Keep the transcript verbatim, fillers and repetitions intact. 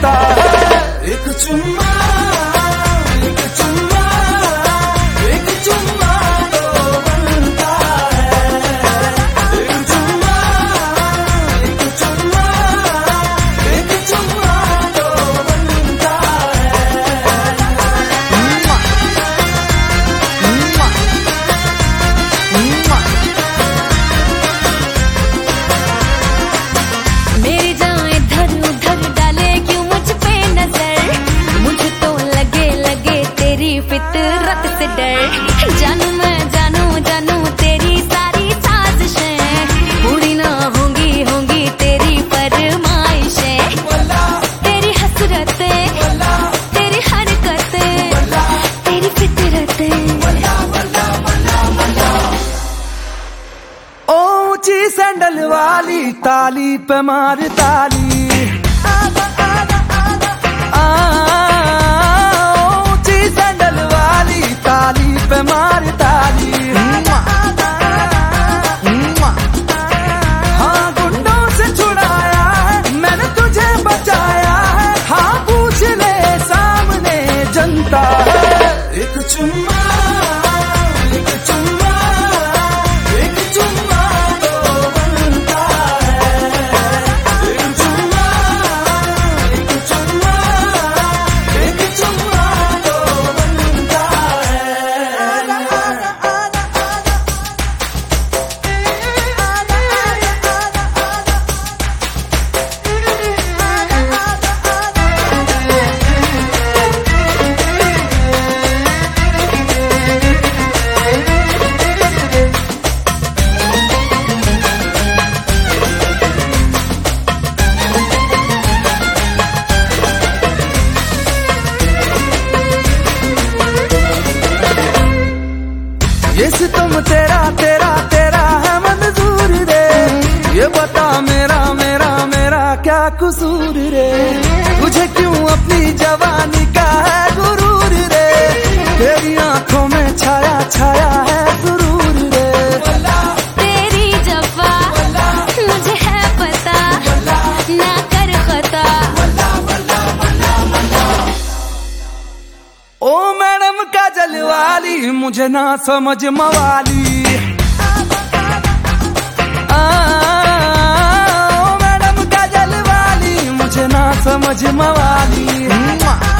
जनता है। एक चुम्मा एक चुम्मा एक चुम्मा तो बनता है। एक चुम्मा एक चुम्मा एक चुम्मा तो बनता है। मेरी जान इधर उधर डाले क्यों मुझ पे नजर, मुझे तो लगे लगे तेरी फितरत से डर। जानू मैं जानू जानू तेरी सारी साजिशें पूरी ना होंगी होंगी तेरी फरमाइशें। तेरी हसरतें तेरी हरकतें तेरी फितरतें। ऊंची सैंडल वाली ताली पे मार ताली, आ, ऊंची सैंडल वाली ताली पे मार ताली। हाँ गुंडों से छुड़ाया है मैंने तुझे बचाया है। हाँ पूछ ले सामने जनता है। एक चुम्मा एक चुम्मा एक चुम्मा तो बनता है। एक चुम्मा एक चुम्मा एक चुम्मा तो बनता ये सितम तेरा तेरा तेरा है मंजूर रे। ये बता मेरा मेरा मेरा क्या कसूर रे। तुझे क्यों अपनी जवानी का है गुरूर रे। तेरी आंखों में छाया छाया है सुरूर रे। तेरी जफा मुझे है पता ना कर खता। ओ मैडम काजल वाली मुझे ना समझ मवाली। आ, ओ मैडम काजल वाली मुझे ना समझ मवाली।